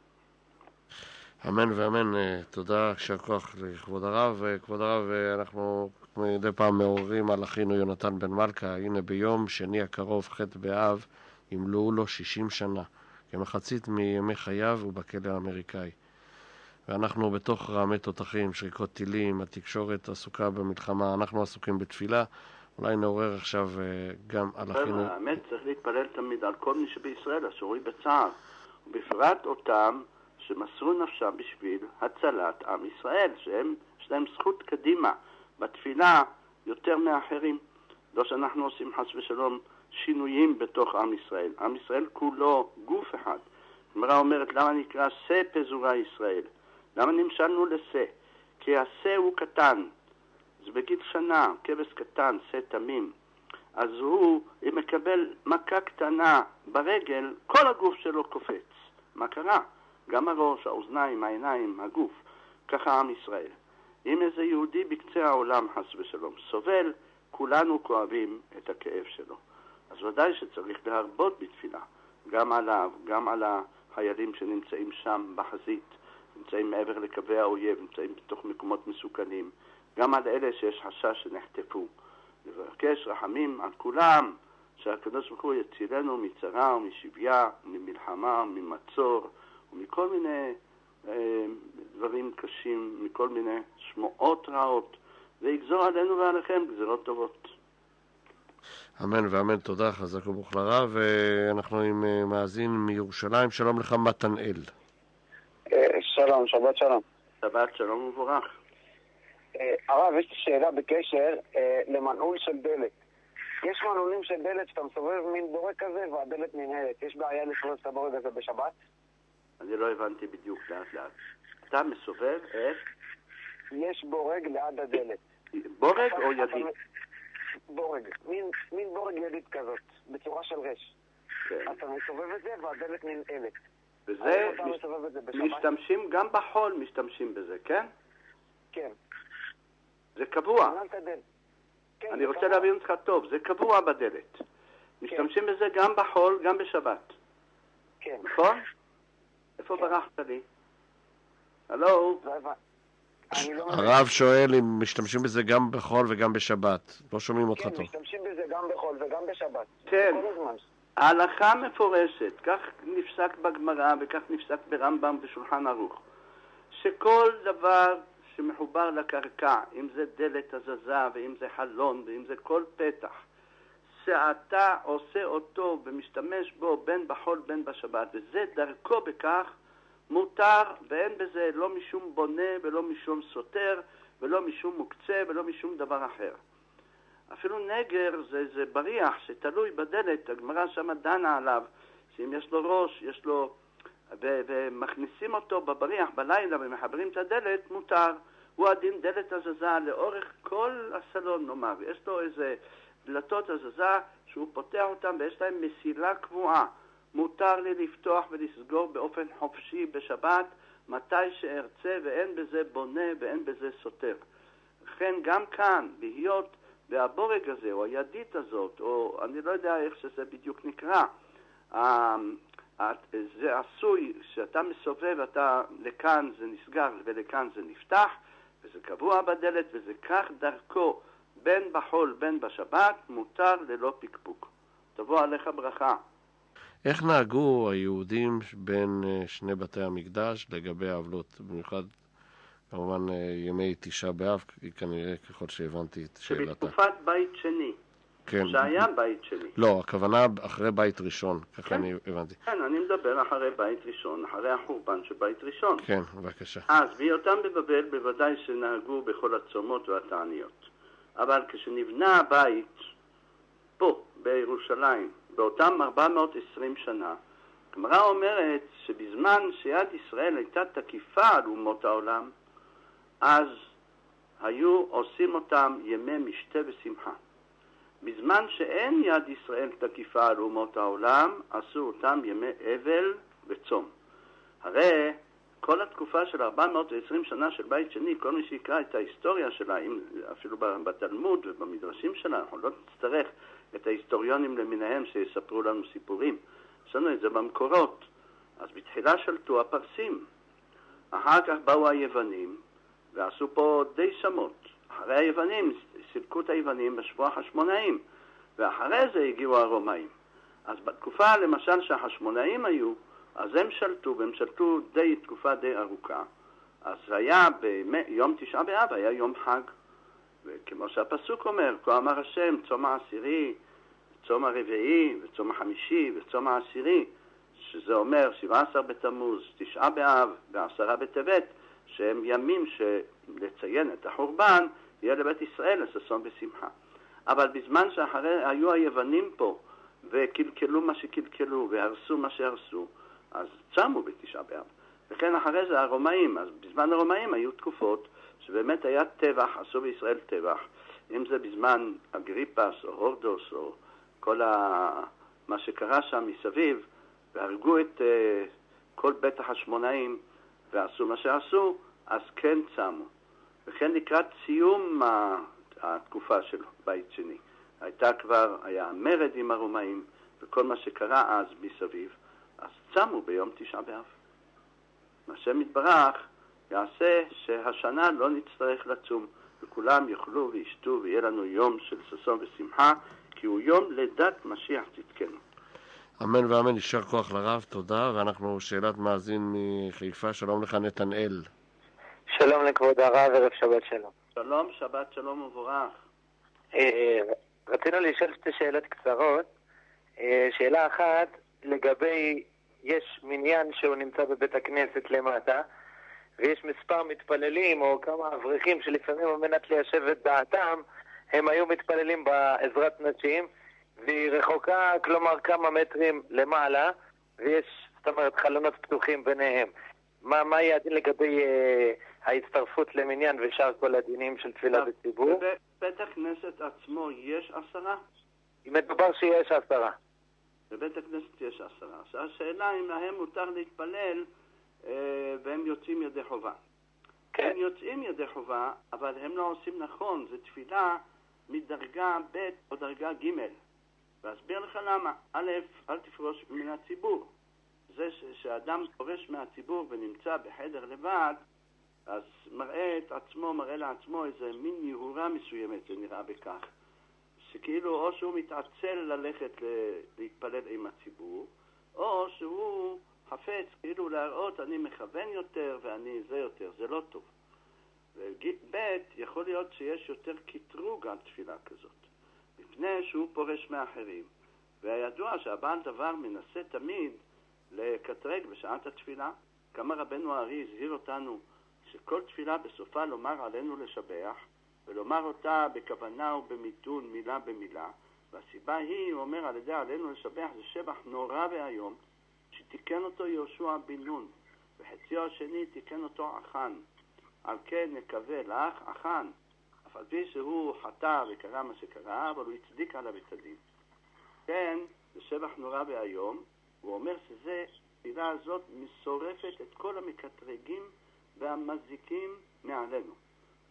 אמן ואמן. תודה, יישר כוח לכבוד הרב. כבוד הרב, אנחנו מדי פעם מעוררים על אחינו יונתן בן מלכה. הנה ביום שני הקרוב, ח' באב, ימלאו לו שישים שנה. כמחצית מימי חייו הוא בכלא האמריקאי. ואנחנו בתוך רעמי תותחים, שריקות טילים, התקשורת עסוקה במלחמה, אנחנו עסוקים בתפילה. אולי נעורר עכשיו גם על אחינו... האמת צריך להתפלל תמיד על כל מי שבישראל, השרוי בצער. ובפרט אותם שמסרו נפשם בשביל הצלת עם ישראל, שהם, יש להם זכות קדימה בתפילה יותר מאחרים. לא שאנחנו עושים חס ושלום שינויים בתוך עם ישראל. עם ישראל כולו גוף אחד. הגמרא אומרת, למה נקרא שא פזורה ישראל? למה נמשלנו לשא? כי השא הוא קטן. זה בגיל שנה, כבש קטן, שא תמים. אז הוא, אם מקבל מכה קטנה ברגל, כל הגוף שלו קופץ. מה קרה? גם הראש, האוזניים, העיניים, הגוף. ככה עם ישראל. אם איזה יהודי בקצה העולם, חס ושלום, סובל, כולנו כואבים את הכאב שלו. אז ודאי שצריך להרבות בתפילה. גם עליו, גם על החיילים שנמצאים שם בחזית, נמצאים מעבר לקווי האויב, נמצאים בתוך מקומות מסוכנים. גם על אלה שיש חשש שנחטפו. לבקש רחמים על כולם, שהקדוש ברוך הוא יצילנו מצרה ומשביה, ממלחמה, ממצור, ומכל מיני אה, דברים קשים, מכל מיני שמועות רעות, ויגזור עלינו ועליכם גזירות טובות. אמן ואמן, תודה, חזק וברוך לרב. ואנחנו עם מאזין מירושלים. שלום לך מתנאל. שלום, שבת שלום. שבת שלום וברך. הרב, יש לי שאלה בקשר למנעול של דלת. יש מנעולים של דלת שאתה מסובב מין בורג כזה והדלת ננעלת. יש בעיה לסובב את הבורג הזה בשבת? אני לא הבנתי בדיוק לאט לאט. אתה מסובב את? יש בורג ליד הדלת. בורג או ידית? בורג, מין, מין בורג ידית כזאת, בצורה של רש. כן. אתה מסובב את זה והדלת ננעלת. וזה, מש... משתמשים גם בחול, משתמשים בזה, כן? כן. זה קבוע. כן, אני רוצה קבוע. להבין אותך טוב, זה קבוע בדלת. כן. משתמשים בזה גם בחול, גם בשבת. כן. נכון? איפה כן. ברחת לי? הלו? הרב שואל אם משתמשים בזה גם בחול וגם בשבת. לא שומעים אותך כן, טוב. כן, משתמשים בזה גם בחול וגם בשבת. כן. ההלכה מפורשת, כך נפסק בגמרא וכך נפסק ברמב"ם ושולחן ערוך, שכל דבר שמחובר לקרקע, אם זה דלת הזזה ואם זה חלון ואם זה כל פתח, שאתה עושה אותו ומשתמש בו בין בחול בין בשבת, וזה דרכו בכך, מותר, ואין בזה לא משום בונה ולא משום סותר ולא משום מוקצה ולא משום דבר אחר. אפילו נגר זה, זה בריח שתלוי בדלת, הגמרא שמה דנה עליו, שאם יש לו ראש, יש לו, ו, ומכניסים אותו בבריח בלילה ומחברים את הדלת, מותר. הוא הדין דלת הזזה לאורך כל הסלון, נאמר. יש לו איזה דלתות הזזה שהוא פותח אותם ויש להם מסילה קבועה. מותר לי לפתוח ולסגור באופן חופשי בשבת, מתי שארצה, ואין בזה בונה ואין בזה סותר. לכן גם כאן, להיות והבורג הזה, או הידית הזאת, או אני לא יודע איך שזה בדיוק נקרא, זה עשוי, שאתה מסובב, אתה לכאן זה נסגר ולכאן זה נפתח, וזה קבוע בדלת, וזה כך דרכו, בין בחול בין בשבת, מותר ללא פקפוק. תבוא עליך ברכה. איך נהגו היהודים בין שני בתי המקדש לגבי העבלות, במיוחד כמובן ימי תשעה באב, כנראה ככל שהבנתי את שאלתה. שבתקופת בית שני, כן. שהיה בית שני. לא, הכוונה אחרי בית ראשון, ככה כן. אני הבנתי. כן, אני מדבר אחרי בית ראשון, אחרי החורבן של בית ראשון. כן, בבקשה. אז בהיותם בבבל בוודאי שנהגו בכל הצומות והתעניות. אבל כשנבנה הבית פה, בירושלים, באותם ארבע מאות ועשרים שנה, הגמרא אומרת שבזמן שיד ישראל הייתה תקיפה על אומות העולם, אז היו עושים אותם ימי משתה ושמחה. בזמן שאין יד ישראל תקיפה על אומות העולם, עשו אותם ימי אבל וצום. הרי כל התקופה של ארבע מאות ועשרים שנה של בית שני, כל מי שיקרא את ההיסטוריה שלה, אפילו בתלמוד ובמדרשים שלה, אנחנו לא נצטרך את ההיסטוריונים למיניהם שיספרו לנו סיפורים. יש לנו את זה במקורות. אז בתחילה שלטו הפרסים. אחר כך באו היוונים ועשו פה די שמות. אחרי היוונים, סילקו את היוונים בשבוע החשמונאים, ואחרי זה הגיעו הרומאים. אז בתקופה למשל שהחשמונאים היו, אז הם שלטו, והם שלטו די, תקופה די ארוכה. אז היה ביום תשעה באב, היה יום חג. וכמו שהפסוק אומר, כה אמר השם, צום העשירי, צום הרביעי, וצום החמישי, וצום העשירי, שזה אומר שבעה עשר בתמוז, תשעה באב, ועשרה בטבת, שהם ימים שלציין את החורבן, יהיה לבית ישראל לששון בשמחה. אבל בזמן שאחרי היו היוונים פה, וקלקלו מה שקלקלו, והרסו מה שהרסו, אז צמו בתשעה באב. וכן אחרי זה הרומאים, אז בזמן הרומאים היו תקופות שבאמת היה טבח, עשו בישראל טבח, אם זה בזמן אגריפס או הורדוס או כל ה... מה שקרה שם מסביב, והרגו את uh, כל בית החשמונאים ועשו מה שעשו, אז כן צמו. וכן לקראת סיום התקופה של בית שני, הייתה כבר, היה מרד עם הרומאים וכל מה שקרה אז מסביב, אז צמו ביום תשעה באב. השם יתברך יעשה שהשנה לא נצטרך לצום, וכולם יאכלו וישתו ויהיה לנו יום של ששון ושמחה, כי הוא יום לידת משיח צדקנו. אמן ואמן, יישר כוח לרב, תודה. ואנחנו שאלת מאזין מחיפה, שלום לך נתנאל. שלום לכבוד הרב, ערב שבת שלום. שלום, שבת שלום ובורך. רצינו לשאול שתי שאלות קצרות. שאלה אחת, לגבי, יש מניין שהוא נמצא בבית הכנסת למטה, ויש מספר מתפללים או כמה אברכים שלפעמים על מנת ליישב את דעתם, הם היו מתפללים בעזרת נשים, והיא רחוקה, כלומר כמה מטרים למעלה, ויש, זאת אומרת, חלונות פתוחים ביניהם. מה, מה יהיה הדין לגבי אה, ההצטרפות למניין ושאר כל הדינים של תפילה בציבור? בבית הכנסת עצמו יש עשרה? מדובר שיש עשרה. בבית הכנסת יש עשרה. אז השאלה אם להם מותר להתפלל אה, והם יוצאים ידי חובה. כן. הם יוצאים ידי חובה, אבל הם לא עושים נכון. זה תפילה מדרגה ב' או דרגה ג'. ואסביר לך למה. א', אל תפרוש מן הציבור. זה שאדם פורש מהציבור ונמצא בחדר לבד, אז מראה את עצמו, מראה לעצמו איזה מין יהורה מסוימת, זה נראה בכך. שכאילו או שהוא מתעצל ללכת להתפלל עם הציבור, או שהוא חפץ כאילו להראות אני מכוון יותר ואני זה יותר, זה לא טוב. וב' יכול להיות שיש יותר קטרוג על תפילה כזאת, מפני שהוא פורש מאחרים. והידוע שהבעל דבר מנסה תמיד לקטרג בשעת התפילה. כמה רבנו הארי הזהיר אותנו שכל תפילה בסופה לומר עלינו לשבח, ולומר אותה בכוונה ובמיתון, מילה במילה. והסיבה היא, הוא אומר על ידי עלינו לשבח, זה שבח נורא והיום, שתיקן אותו יהושע בן נון, וחציו השני תיקן אותו אחן. על כן נקווה לך, אחן, אף על פי שהוא חטא וקרא מה שקרה, אבל הוא הצדיק עליו את הדין. כן, זה שבח נורא והיום, הוא אומר שזה, התפילה הזאת מסורפת את כל המקטרגים והמזיקים מעלינו.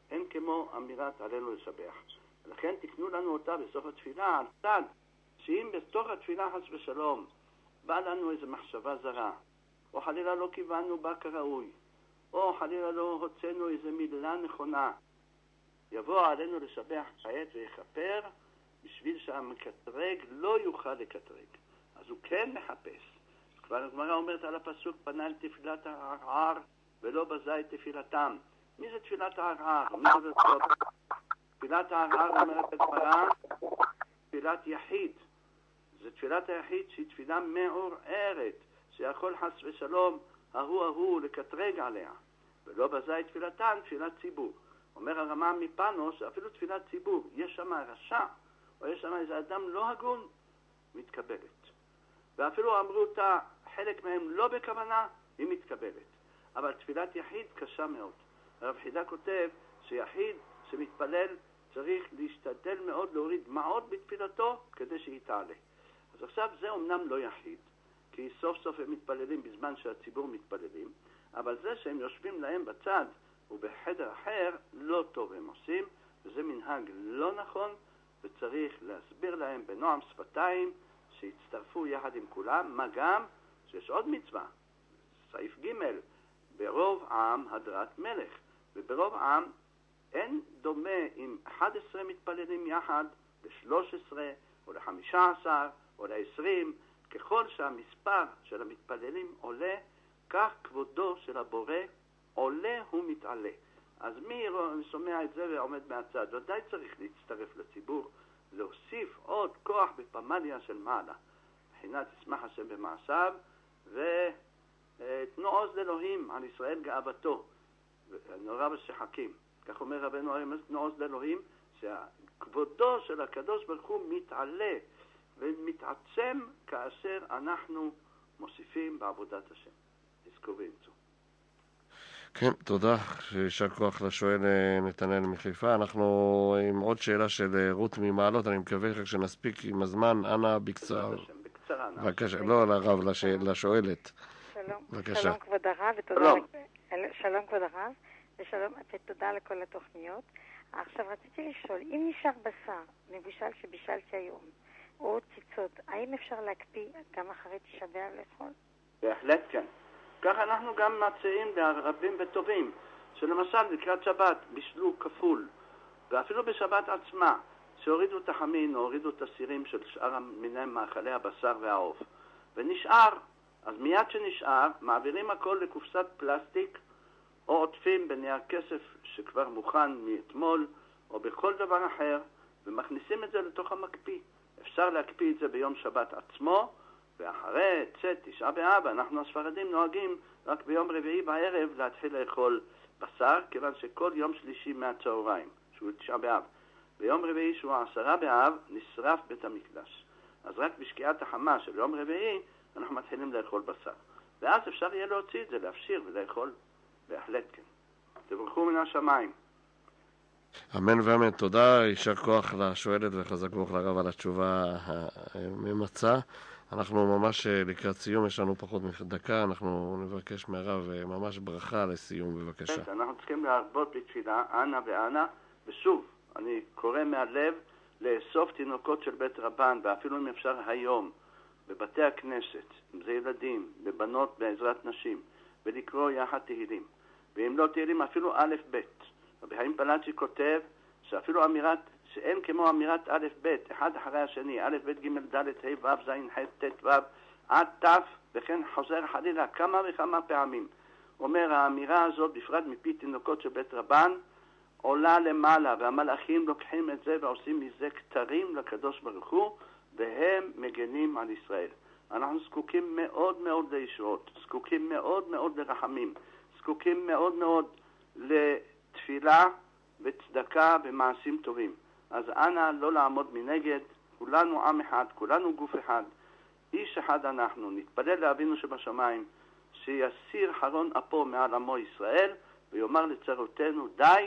אין כמו אמירת עלינו לשבח. ולכן תקנו לנו אותה בסוף התפילה, על צד, שאם בתוך התפילה חס ושלום בא לנו איזו מחשבה זרה, או חלילה לא כיוונו בה כראוי, או חלילה לא הוצאנו איזו מילה נכונה, יבוא עלינו לשבח כעת ויכפר, בשביל שהמקטרג לא יוכל לקטרג. אז הוא כן מחפש. כבר הגמרא אומרת על הפסוק, פנה אל תפילת הערער ולא בזה את תפילתם. מי זה תפילת הערער? מי זה תפילת? תפילת הערער אומרת הגמרא, תפילת יחיד. זה תפילת היחיד שהיא תפילה מעורערת, שיכול חס ושלום ההוא ההוא לקטרג עליה. ולא בזה את תפילתן, תפילת ציבור. אומר הרמ"א מפנו שאפילו תפילת ציבור, יש שם רשע, או יש שם איזה אדם לא הגון, מתקבלת. ואפילו אמרו אותה, חלק מהם לא בכוונה, היא מתקבלת. אבל תפילת יחיד קשה מאוד. הרב חידה כותב שיחיד שמתפלל צריך להשתדל מאוד להוריד דמעות בתפילתו כדי שהיא תעלה. אז עכשיו זה אומנם לא יחיד, כי סוף סוף הם מתפללים בזמן שהציבור מתפללים, אבל זה שהם יושבים להם בצד ובחדר אחר לא טוב הם עושים, וזה מנהג לא נכון, וצריך להסביר להם בנועם שפתיים שיצטרפו יחד עם כולם, מה גם שיש עוד מצווה, סעיף ג' ברוב עם הדרת מלך, וברוב עם אין דומה אם אחד עשר מתפללים יחד ל-שלוש עשרה או ל-חמישה עשר או ל-עשרים, ככל שהמספר של המתפללים עולה, כך כבודו של הבורא עולה ומתעלה. אז מי שומע את זה ועומד מהצד? ודאי צריך להצטרף לציבור, להוסיף עוד כוח בפמליה של מעלה. מבחינת ישמח השם במעשיו, ותנו עוז לאלוהים על ישראל גאוותו. נורא בשחקים. כך אומר רבנו הרי, תנו עוז לאלוהים, שהכבודו של הקדוש ברוך הוא מתעלה ומתעצם כאשר אנחנו מוסיפים בעבודת השם. תזכו ואמצו. כן, תודה. יישר כוח לשואל נתנאל מחיפה. אנחנו עם עוד שאלה של רות ממעלות, אני מקווה רק שנספיק עם הזמן. אנא בקצרה. בקצרה. בבקשה, לא לרב, לשואלת. שלום. בבקשה. שלום כבוד הרב ותודה. שלום כבוד הרב ושלום ותודה לכל התוכניות. עכשיו רציתי לשאול, אם נשאר בשר מבושל שבישלתי היום, או ציצות, האם אפשר להקפיא גם אחרי תשעה באב לאכול? בהחלט כן. כך אנחנו גם מציעים לרבים וטובים, שלמשל לקראת שבת בישלו כפול, ואפילו בשבת עצמה, שהורידו את החמין או הורידו את הסירים של שאר מיני מאכלי הבשר והעוף, ונשאר, אז מיד שנשאר, מעבירים הכל לקופסת פלסטיק, או עוטפים בנייר כסף שכבר מוכן מאתמול, או בכל דבר אחר, ומכניסים את זה לתוך המקפיא. אפשר להקפיא את זה ביום שבת עצמו, ואחרי צאת תשעה באב, אנחנו הספרדים נוהגים רק ביום רביעי בערב להתחיל לאכול בשר, כיוון שכל יום שלישי מהצהריים, שהוא תשעה באב, ביום רביעי שהוא העשרה באב, נשרף בית המקדש. אז רק בשקיעת החמה של יום רביעי, אנחנו מתחילים לאכול בשר. ואז אפשר יהיה להוציא את זה, להפשיר ולאכול. בהחלט כן. תברכו מן השמיים. אמן ואמן. תודה, יישר כוח לשואלת וחזק ברוך לרב על התשובה הממצה. אנחנו ממש לקראת סיום, יש לנו פחות מדקה, אנחנו נבקש מהרב ממש ברכה לסיום, בבקשה. כן, אנחנו צריכים להרבות בתפילה, אנא ואנא, ושוב, אני קורא מהלב לאסוף תינוקות של בית רבן, ואפילו אם אפשר היום, בבתי הכנסת, אם זה ילדים, בבנות בעזרת נשים, ולקרוא יחד תהילים. ואם לא תהילים, אפילו א' ב'. רבי חיים פלאצ'י כותב שאפילו אמירת, שאין כמו אמירת א' ב', אחד אחרי השני, א' ב' ג' ד' ה' ו' ז' ח' ט' ו' עד ת', וכן חוזר חלילה כמה וכמה פעמים. אומר, האמירה הזאת, בפרט מפי תינוקות של בית רבן, עולה למעלה, והמלאכים לוקחים את זה ועושים מזה כתרים לקדוש ברוך הוא, והם מגנים על ישראל. אנחנו זקוקים מאוד מאוד לישועות, זקוקים מאוד מאוד לרחמים, זקוקים מאוד מאוד לתפילה וצדקה ומעשים טובים. אז אנא לא לעמוד מנגד, כולנו עם אחד, כולנו גוף אחד, איש אחד אנחנו, נתפלל לאבינו שבשמיים, שיסיר חרון אפו מעל עמו ישראל, ויאמר לצרותינו די,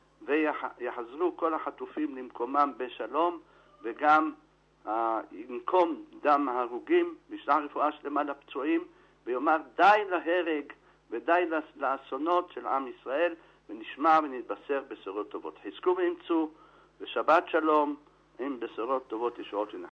ויחזרו כל החטופים למקומם בשלום, וגם ינקום דם ההרוגים, וישלח רפואה שלמה לפצועים, ויאמר די להרג ודי לאסונות של עם ישראל, ונשמע ונתבשר בשורות טובות. חזקו ואמצו, ושבת שלום עם בשורות טובות ישועות לנחם.